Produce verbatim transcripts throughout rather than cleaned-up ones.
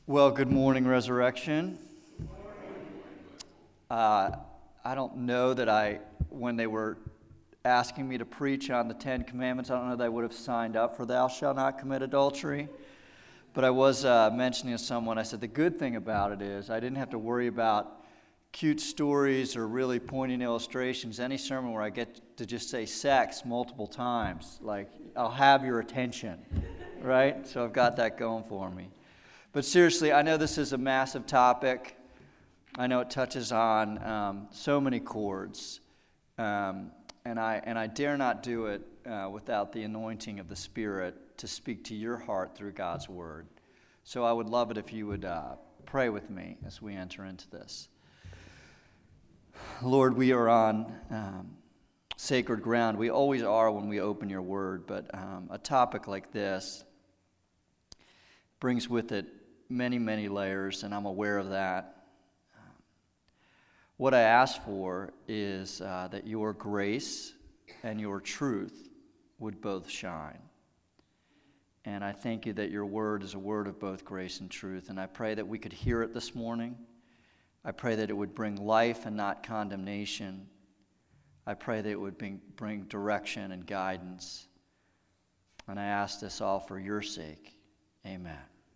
Well, good morning, Resurrection. Uh, I don't know that I, when they were asking me to preach on the Ten Commandments, I don't know that I would have signed up for thou shalt not commit adultery. But I was uh, mentioning to someone, I said, the good thing about it is I didn't have to worry about cute stories or really pointing illustrations. Any sermon where I get to just say sex multiple times, like, I'll have your attention, right? So I've got that going for me. But seriously, I know this is a massive topic. I know it touches on um, so many chords, um, and I and I dare not do it uh, without the anointing of the Spirit to speak to your heart through God's Word. So I would love it if you would uh, pray with me as we enter into this. Lord, we are on um, sacred ground. We always are when we open your Word, but um, a topic like this brings with it many, many layers, and I'm aware of that. Um, what I ask for is uh, that your grace and your truth would both shine. And I thank you that your word is a word of both grace and truth, and I pray that we could hear it this morning. I pray that it would bring life and not condemnation. I pray that it would bring, bring direction and guidance. And I ask this all for your sake. Amen.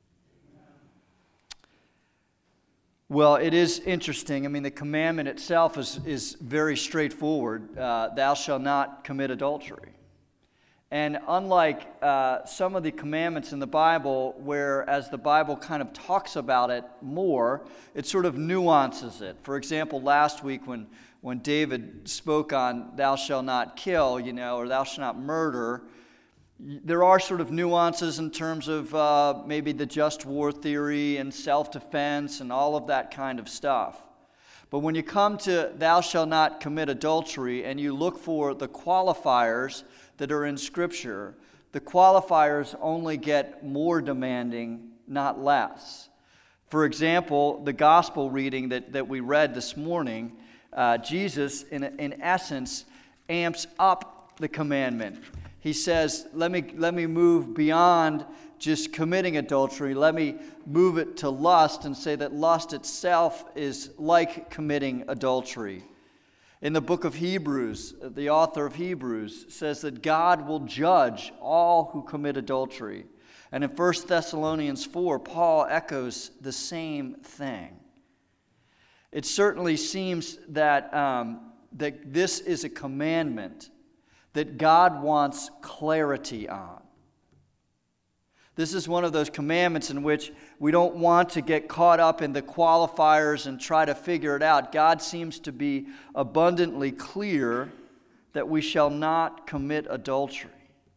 Well, it is interesting. I mean, the commandment itself is, is very straightforward. Uh, thou shalt not commit adultery. And unlike uh, some of the commandments in the Bible, where as the Bible kind of talks about it more, it sort of nuances it. For example, last week when, when David spoke on thou shalt not kill, you know, or thou shalt not murder, there are sort of nuances in terms of uh, maybe the just war theory and self-defense and all of that kind of stuff. But when you come to thou shalt not commit adultery and you look for the qualifiers that are in Scripture, the qualifiers only get more demanding, not less. For example, the gospel reading that, that we read this morning, uh, Jesus, in, in essence, amps up the commandment. He says, let me let me move beyond just committing adultery. Let me move it to lust and say that lust itself is like committing adultery. In the book of Hebrews, the author of Hebrews says that God will judge all who commit adultery. And in First Thessalonians four, Paul echoes the same thing. It certainly seems that, um, that this is a commandment that God wants clarity on. This is one of those commandments in which we don't want to get caught up in the qualifiers and try to figure it out. God seems to be abundantly clear that we shall not commit adultery.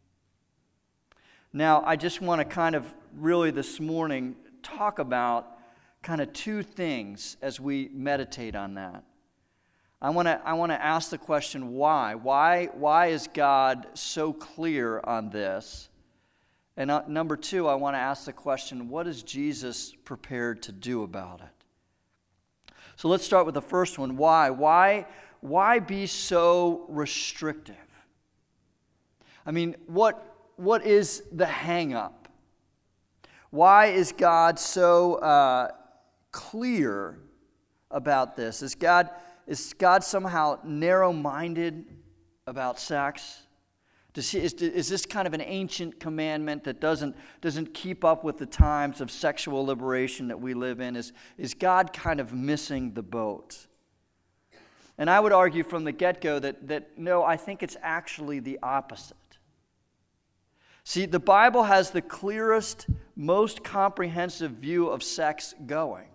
Now, I just want to kind of really this morning talk about kind of two things as we meditate on that. I want to I want to ask the question, why? Why why is God so clear on this? And uh, number two, I want to ask the question, what is Jesus prepared to do about it? So let's start with the first one. Why? Why why be so restrictive? I mean, what what is the hang-up? Why is God so uh, clear about this? Is God Is God somehow narrow-minded about sex? Does he, is, is this kind of an ancient commandment that doesn't, doesn't keep up with the times of sexual liberation that we live in? Is, is God kind of missing the boat? And I would argue from the get-go that, that no, I think it's actually the opposite. See, the Bible has the clearest, most comprehensive view of sex going.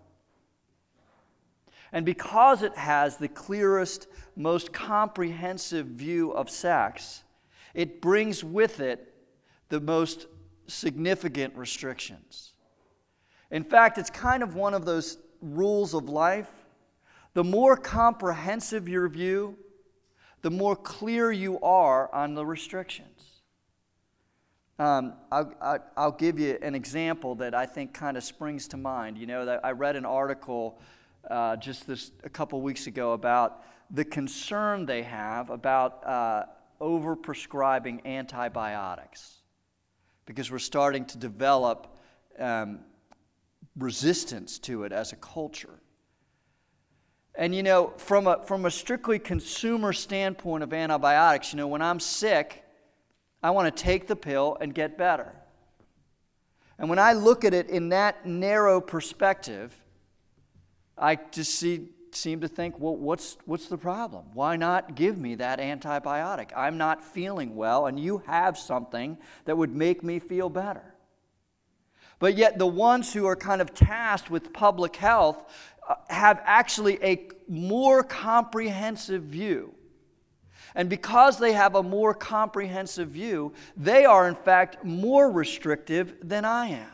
And because it has the clearest, most comprehensive view of sex, it brings with it the most significant restrictions. In fact, it's kind of one of those rules of life. The more comprehensive your view, the more clear you are on the restrictions. Um, I'll, I'll, I'll give you an example that I think kind of springs to mind. You know, that I read an article Uh, just this a couple weeks ago about the concern they have about uh, over-prescribing antibiotics, because we're starting to develop um, resistance to it as a culture. And you know, from a from a strictly consumer standpoint of antibiotics, you know, when I'm sick, I want to take the pill and get better. And when I look at it in that narrow perspective, I just see, seem to think, well, what's what's the problem? Why not give me that antibiotic? I'm not feeling well, and you have something that would make me feel better. But yet the ones who are kind of tasked with public health uh, have actually a more comprehensive view. And because they have a more comprehensive view, they are in fact more restrictive than I am.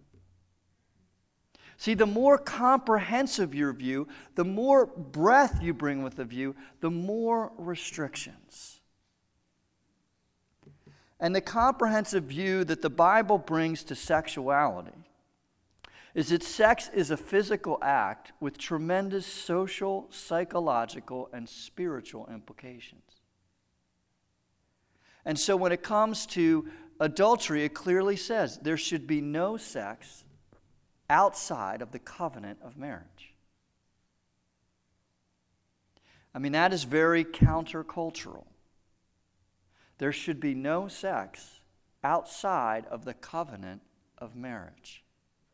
See, the more comprehensive your view, the more breadth you bring with the view, the more restrictions. And the comprehensive view that the Bible brings to sexuality is that sex is a physical act with tremendous social, psychological, and spiritual implications. And so when it comes to adultery, it clearly says there should be no sex outside of the covenant of marriage. I mean, that is very countercultural. There should be no sex outside of the covenant of marriage.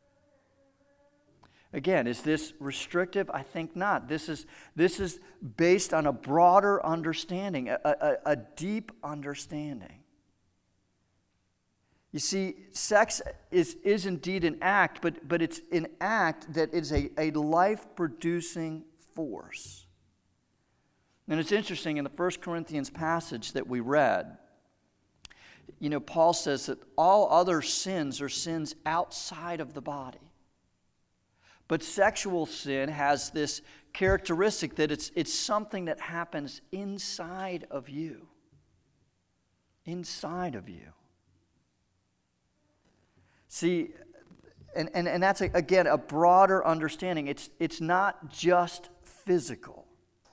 Again, is this restrictive? I think not. This is, this is based on a broader understanding, a, a, a deep understanding. You see, sex is, is indeed an act, but, but it's an act that is a, a life-producing force. And it's interesting, in the First Corinthians passage that we read, you know, Paul says that all other sins are sins outside of the body. But sexual sin has this characteristic that it's, it's something that happens inside of you. Inside of you. See, and, and, and that's, a, again, a broader understanding. It's, it's not just physical.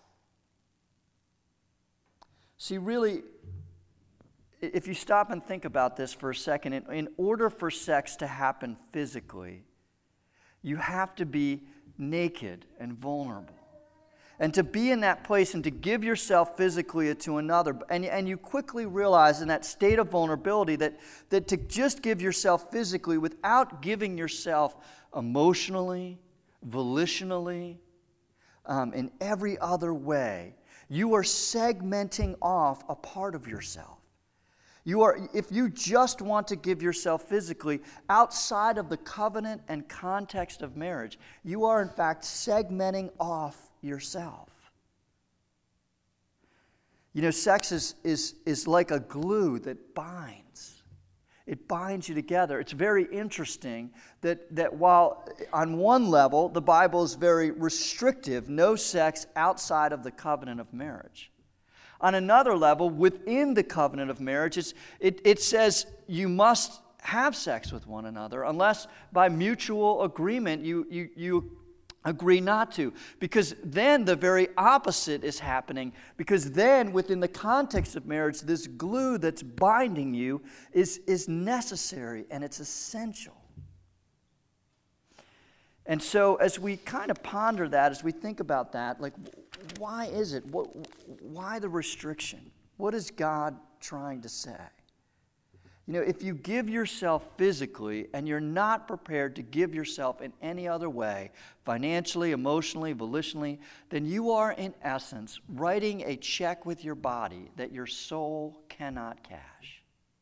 See, really, if you stop and think about this for a second, in, in order for sex to happen physically, you have to be naked and vulnerable. And to be in that place and to give yourself physically to another. And, and you quickly realize in that state of vulnerability that, that to just give yourself physically without giving yourself emotionally, volitionally, um, in every other way, you are segmenting off a part of yourself. You are, if you just want to give yourself physically outside of the covenant and context of marriage, you are in fact segmenting off yourself. You know, sex is, is, is like a glue that binds. It binds you together. It's very interesting that, that while on one level the Bible is very restrictive, no sex outside of the covenant of marriage. On another level, within the covenant of marriage, it's, it, it says you must have sex with one another unless by mutual agreement you, you, you agree not to. Because then the very opposite is happening. Because then within the context of marriage, this glue that's binding you is, is necessary and it's essential. And so as we kind of ponder that, as we think about that, like, why is it? What, why the restriction? What is God trying to say? You know, if you give yourself physically and you're not prepared to give yourself in any other way, financially, emotionally, volitionally, then you are in essence writing a check with your body that your soul cannot cash.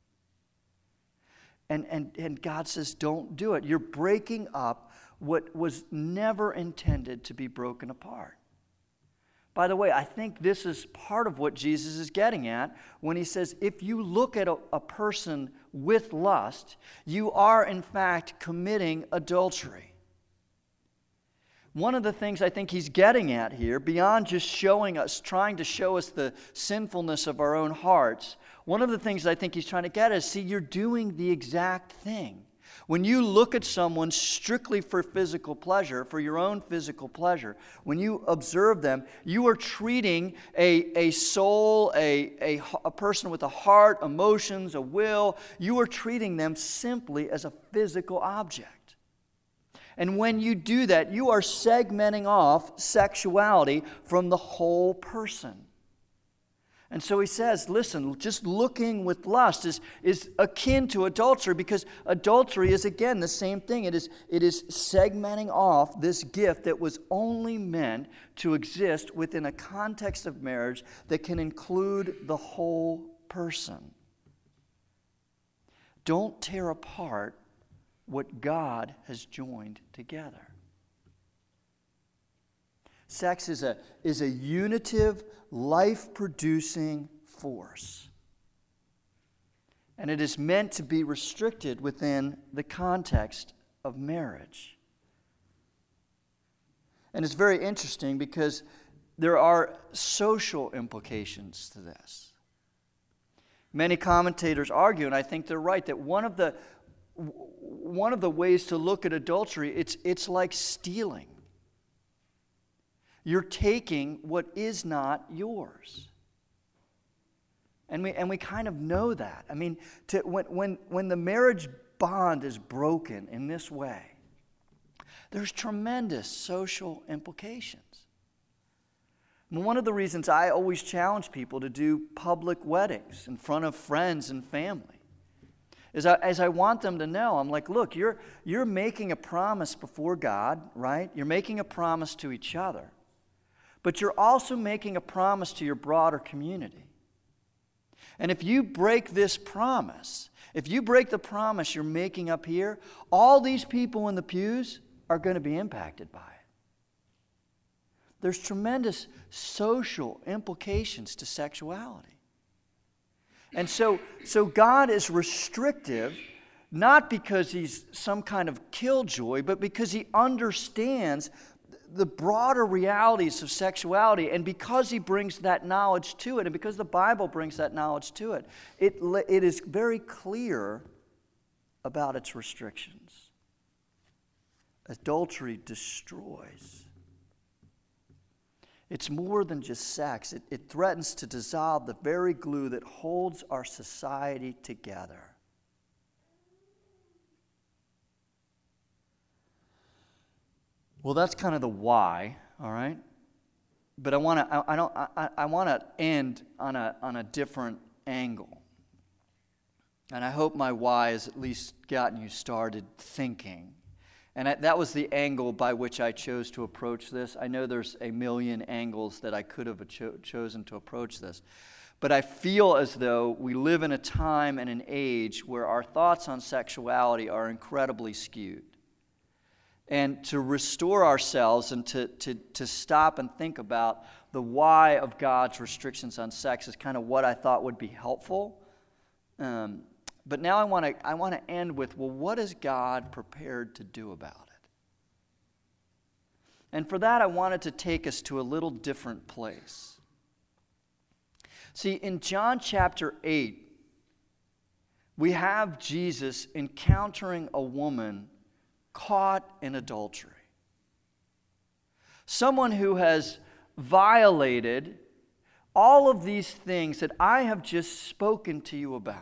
And, and, and God says, don't do it. You're breaking up what was never intended to be broken apart. By the way, I think this is part of what Jesus is getting at when he says, if you look at a, a person with lust, you are in fact committing adultery. One of the things I think he's getting at here, beyond just showing us, trying to show us the sinfulness of our own hearts, one of the things I think he's trying to get at is, see, you're doing the exact thing. When you look at someone strictly for physical pleasure, for your own physical pleasure, when you observe them, you are treating a, a soul, a, a, a person with a heart, emotions, a will, you are treating them simply as a physical object. And when you do that, you are segmenting off sexuality from the whole person. And so he says, listen, just looking with lust is, is akin to adultery, because adultery is, again, the same thing. It is, it is segmenting off this gift that was only meant to exist within a context of marriage that can include the whole person. Don't tear apart what God has joined together. Sex is a, is a unitive, life-producing force. And it is meant to be restricted within the context of marriage. And it's very interesting because there are social implications to this. Many commentators argue, and I think they're right, that one of the one of the ways to look at adultery, it's it's like stealing. You're taking what is not yours. And we and we kind of know that. I mean, to, when when when the marriage bond is broken in this way, there's tremendous social implications. And one of the reasons I always challenge people to do public weddings in front of friends and family is I, as I want them to know, I'm like, look, you're you're making a promise before God, right? You're making a promise to each other. But you're also making a promise to your broader community. And if you break this promise, if you break the promise you're making up here, all these people in the pews are going to be impacted by it. There's tremendous social implications to sexuality. And so, so God is restrictive, not because he's some kind of killjoy, but because he understands the broader realities of sexuality, and because he brings that knowledge to it, and because the Bible brings that knowledge to it, it, it is very clear about its restrictions. Adultery destroys. It's more than just sex. It, it threatens to dissolve the very glue that holds our society together. Well, that's kind of the why, all right? But I want to I, I don't I, I want to end on a on a different angle. And I hope my why has at least gotten you started thinking. And I, that was the angle by which I chose to approach this. I know there's a million angles that I could have cho- chosen to approach this. But I feel as though we live in a time and an age where our thoughts on sexuality are incredibly skewed. And to restore ourselves and to, to, to stop and think about the why of God's restrictions on sex is kind of what I thought would be helpful. Um, but now I want to I want to end with, well, what is God prepared to do about it? And for that, I wanted to take us to a little different place. See, in John chapter eight, we have Jesus encountering a woman caught in adultery. Someone who has violated all of these things that I have just spoken to you about.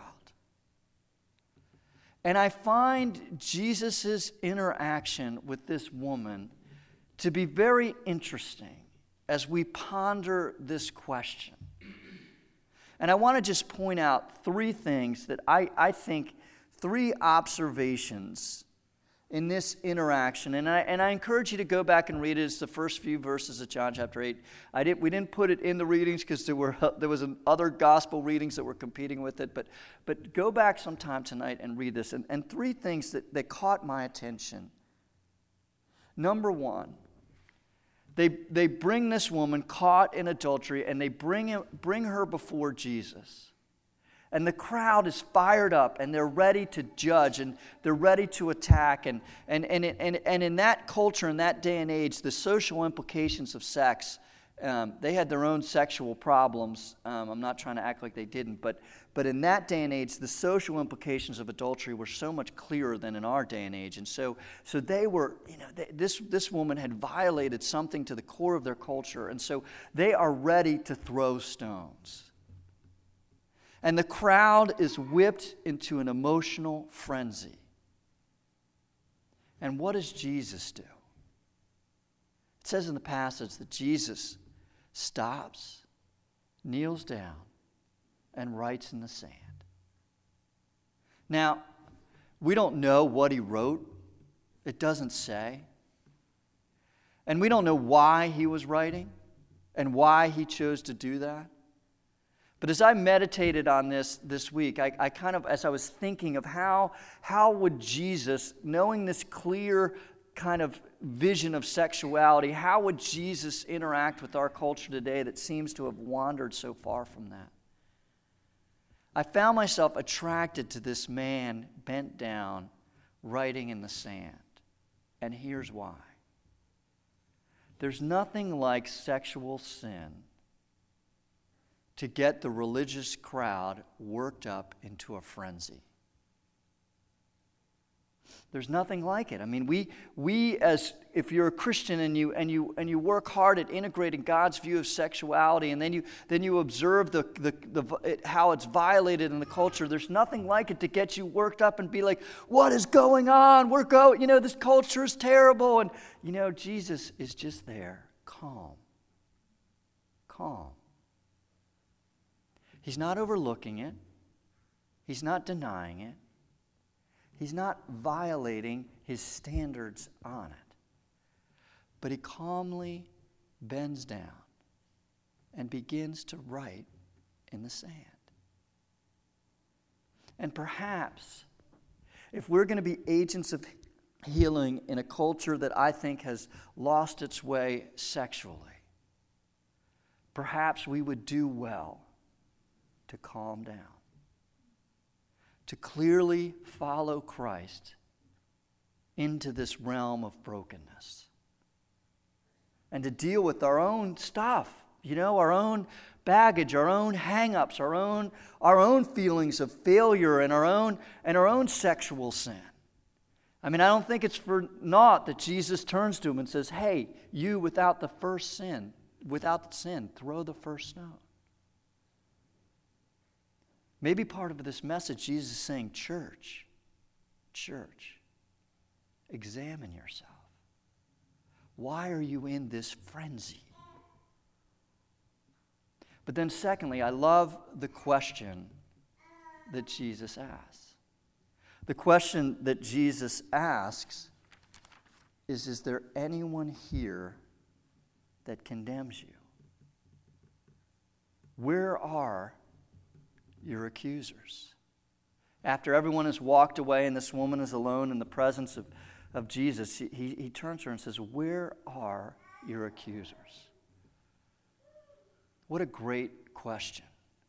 And I find Jesus' interaction with this woman to be very interesting as we ponder this question. And I want to just point out three things that I, I think, three observations in this interaction, and I and I encourage you to go back and read it. It's the first few verses of John chapter eight. I didn't we didn't put it in the readings because there were there was an, other gospel readings that were competing with it. But but go back sometime tonight and read this. And, and three things that, that caught my attention. Number one, they they bring this woman caught in adultery, and they bring him, bring her before Jesus. And the crowd is fired up, and they're ready to judge, and they're ready to attack. And and and and, and in that culture, in that day and age, the social implications of sex, um, they had their own sexual problems. Um, I'm not trying to act like they didn't, but but in that day and age, the social implications of adultery were so much clearer than in our day and age. And so so they were, you know, they, this this woman had violated something to the core of their culture, and so they are ready to throw stones. And the crowd is whipped into an emotional frenzy. And what does Jesus do? It says in the passage that Jesus stops, kneels down, and writes in the sand. Now, we don't know what he wrote. It doesn't say. And we don't know why he was writing and why he chose to do that. But as I meditated on this this week, I, I kind of, as I was thinking of how, how would Jesus, knowing this clear kind of vision of sexuality, how would Jesus interact with our culture today that seems to have wandered so far from that? I found myself attracted to this man bent down, writing in the sand. And here's why. There's nothing like sexual sin to get the religious crowd worked up into a frenzy. There's nothing like it. I mean, we we as if you're a Christian and you and you and you work hard at integrating God's view of sexuality, and then you then you observe the the, the it, how it's violated in the culture. There's nothing like it to get you worked up and be like, "What is going on? We're going. You know, this culture is terrible." And you know, Jesus is just there, calm, calm. He's not overlooking it. He's not denying it. He's not violating his standards on it. But he calmly bends down and begins to write in the sand. And perhaps, if we're going to be agents of healing in a culture that I think has lost its way sexually, perhaps we would do well to calm down, to clearly follow Christ into this realm of brokenness, and to deal with our own stuff, you know, our own baggage, our own hang-ups, our own, our own feelings of failure and our own and our own sexual sin. I mean, I don't think it's for naught that Jesus turns to him and says, "Hey, you without the first sin, without the sin, throw the first stone." Maybe part of this message, Jesus is saying, church, church, examine yourself. Why are you in this frenzy? But then secondly, I love the question that Jesus asks. The question that Jesus asks is, is there anyone here that condemns you? Where are your accusers? After everyone has walked away and this woman is alone in the presence of, of Jesus, he, he turns to her and says, "Where are your accusers?" What a great question.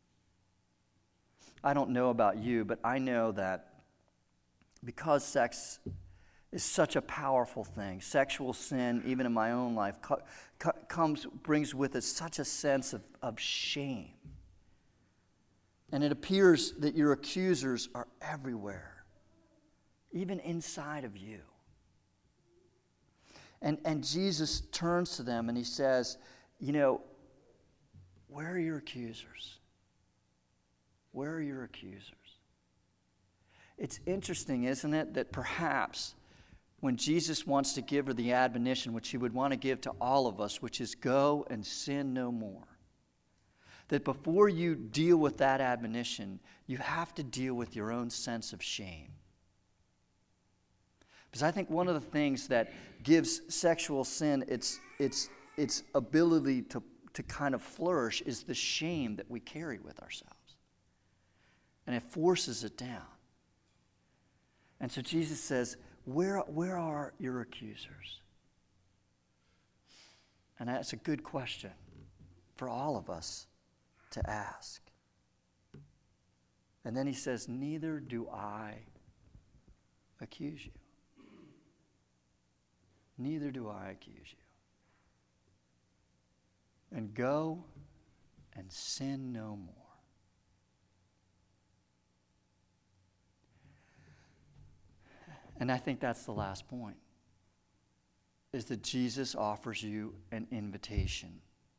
I don't know about you, but I know that because sex is such a powerful thing, sexual sin, even in my own life, co- co- comes brings with it such a sense of, of shame. And it appears that your accusers are everywhere, even inside of you. And, and Jesus turns to them and he says, you know, where are your accusers? Where are your accusers? It's interesting, isn't it, that perhaps when Jesus wants to give her the admonition, which he would want to give to all of us, which is go and sin no more, that before you deal with that admonition, you have to deal with your own sense of shame. Because I think one of the things that gives sexual sin its its its ability to, to kind of flourish is the shame that we carry with ourselves. And it forces it down. And so Jesus says, where, where are your accusers? And that's a good question for all of us to ask. And then he says, neither do I accuse you. Neither do I accuse you. And go and sin no more. And I think that's the last point, is that Jesus offers you an invitation.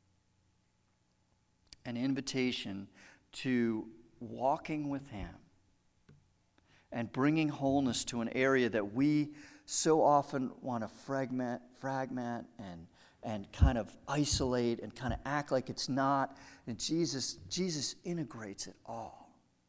An invitation to walking with him and bringing wholeness to an area that we so often want to fragment, fragment and and kind of isolate and kind of act like it's not. And Jesus, Jesus integrates it all.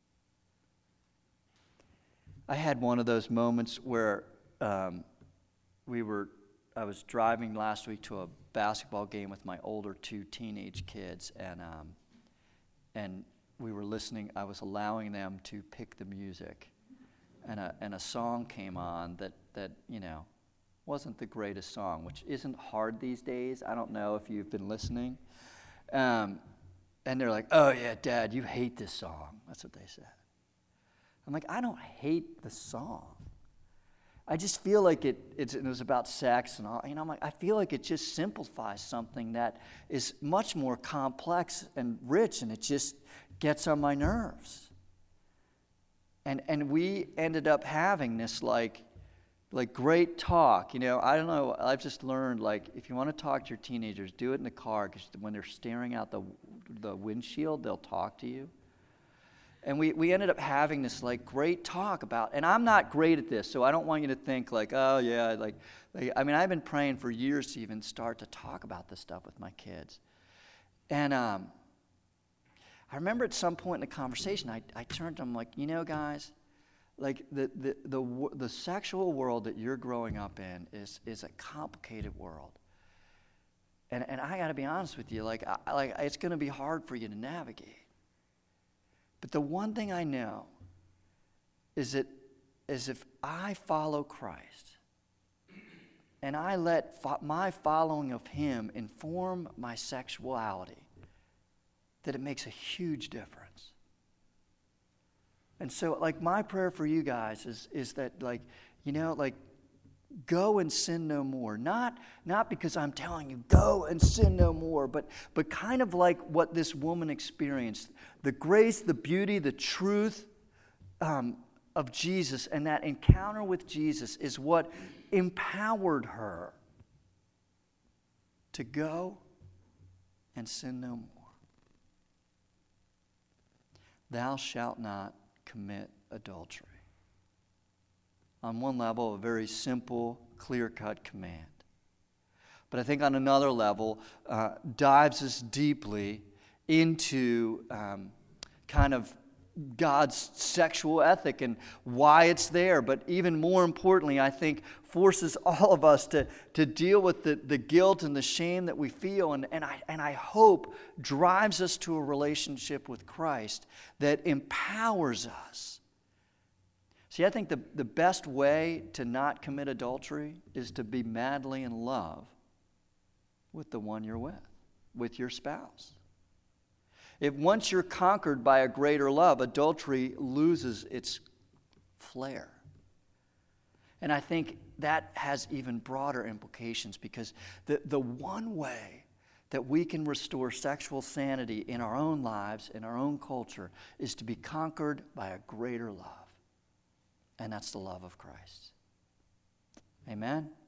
I had one of those moments where um, we were, I was driving last week to a basketball game with my older two teenage kids, and um, and we were listening. I was allowing them to pick the music, and a and a song came on that that you know wasn't the greatest song, which isn't hard these days. I don't know if you've been listening, um, and they're like, "Oh yeah, Dad, you hate this song." That's what they said. I'm like, I don't hate the song. I just feel like it, it's, it was about sex and all. You know, I'm like, I feel like it just simplifies something that is much more complex and rich, and it just gets on my nerves. And and we ended up having this like, like great talk. You know, I don't know. I've just learned, like, if you want to talk to your teenagers, do it in the car, because when they're staring out the the windshield, they'll talk to you. And we, we ended up having this like great talk about, and I'm not great at this, so I don't want you to think like, oh yeah, like, like I mean, I've been praying for years to even start to talk about this stuff with my kids. And um, I remember at some point in the conversation, I, I turned to them like, you know, guys, like the the the the sexual world that you're growing up in is is a complicated world. And and I got to be honest with you, like I, like it's going to be hard for you to navigate. But the one thing I know is that is if I follow Christ and I let fo- my following of him inform my sexuality, that it makes a huge difference. And so, like, my prayer for you guys is is that, like, you know, like, go and sin no more. Not, not because I'm telling you, go and sin no more, but, but kind of like what this woman experienced. The grace, the beauty, the truth um, of Jesus, and that encounter with Jesus is what empowered her to go and sin no more. Thou shalt not commit adultery. On one level, a very simple, clear-cut command. But I think on another level, uh, dives us deeply into um, kind of God's sexual ethic and why it's there. But even more importantly, I think forces all of us to, to deal with the, the guilt and the shame that we feel. And, and, I, and I hope drives us to a relationship with Christ that empowers us. See, I think the, the best way to not commit adultery is to be madly in love with the one you're with, with your spouse. If once you're conquered by a greater love, adultery loses its flair. And I think that has even broader implications, because the, the one way that we can restore sexual sanity in our own lives, in our own culture, is to be conquered by a greater love. And that's the love of Christ. Amen?